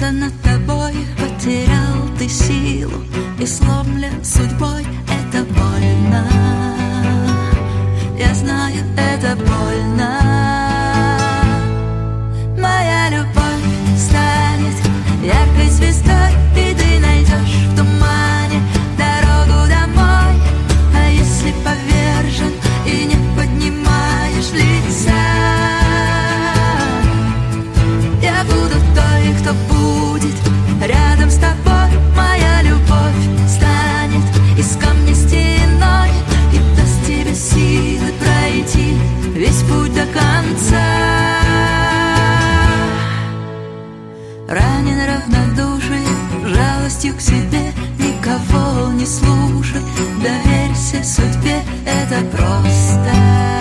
Склонился над тобой, потерял ты силу и сломлен судьбой. Это больно, я знаю, это больно. Моя любовь станет яркой звездой, и ты найдешь в тумане дорогу домой. А если повержен и не поднимаешь лица, я буду той, кто будет рядом с тобой. Моя любовь станет из камня стеной и даст тебе силы пройти весь путь до конца. Ранен равнодушием, жалостью к себе, никого не слушай, доверься судьбе. Это просто,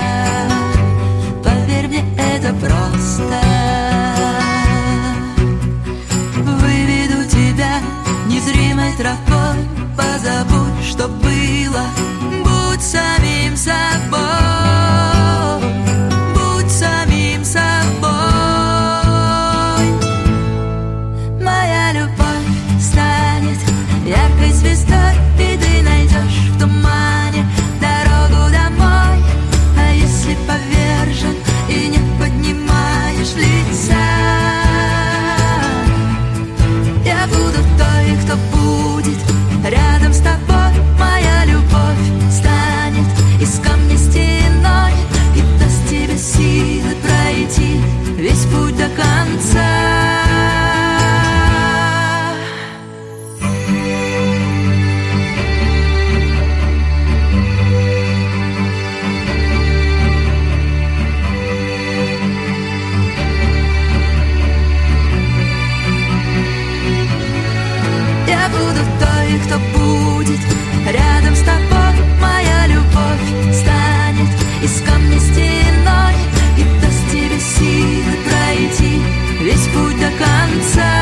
поверь мне, это просто. Выведу тебя незримой тропой, позабудь, что было, будь самим собой, будь самим собой. Моя любовь станет яркой звездой, и ты найдешь в тумане дорогу домой. А если повержен и не поднимаешь лица, я буду той, кто будет рядом с тобой. Моя любовь станет из камня стеной и даст тебе силы пройти весь путь до конца. Я буду той, кто будет рядом с тобой. Моя любовь станет из камня стеной и даст тебе силы пройти весь путь до конца.